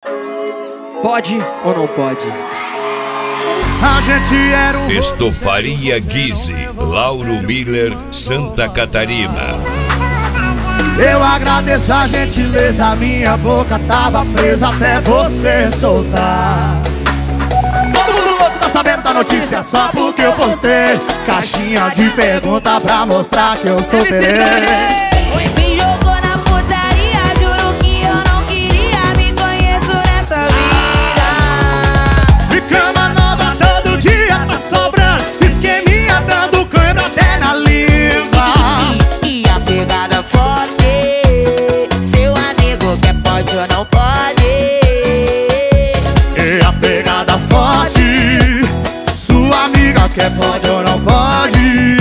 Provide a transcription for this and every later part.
Pode ou não pode? A gente era um Estofaria Guise, Lauro Miller, Santa Catarina. Eu agradeço a gentileza, minha boca tava presa até você soltar. Todo mundo louco tá sabendo da notícia só porque eu postei caixinha de pergunta pra mostrar que eu sou terei. Me jogou na putaria, juro que eu não queria, me conheço nessa vida. De cama nova todo dia tá sobrando, esqueminha dando cãibra até na língua. E a pegada forte, seu amigo quer pode ou não pode. E a pegada forte, sua amiga quer pode ou não pode.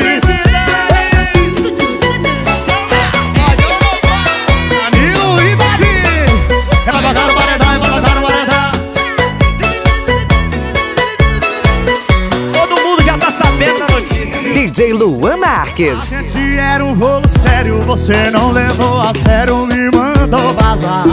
DJ Luan Marques. A gente era um rolo sério, você não levou a sério, me mandou vazar.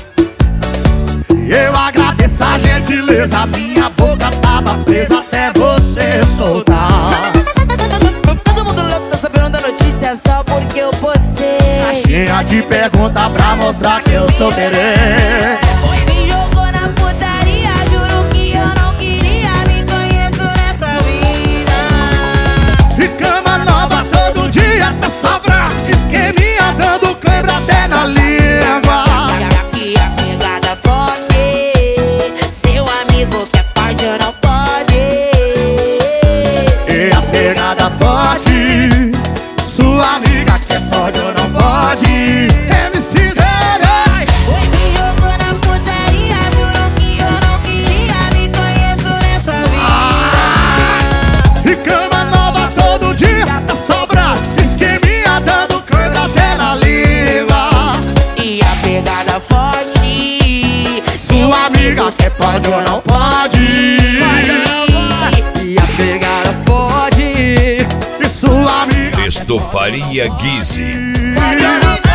E eu agradeço a gentileza, minha boca tava presa até você soltar. Todo mundo louco tá sabendo da notícia só porque eu postei Caixinha de pergunta pra mostrar que eu sou terei. Me jogou na putaria, juro que eu não queria, me conheço nessa vida. E cama nova todo dia tá sobrando, esqueminha dando cãibra até na língua. E a pegada forte, seu amigo quer pode ou não pode. E a pegada forte, sua amiga quer pode ou não pode. MC Denis. Me jogou na putaria, juro que eu não queria, me conheço nessa vida. E cama nova todo dia tá sobrando, esqueminha dando cãibra até na língua. E a pegada forte, Sua amiga quer pode ou não pode. E a pegada pode. E sua amiga Estofaria Guise. pode.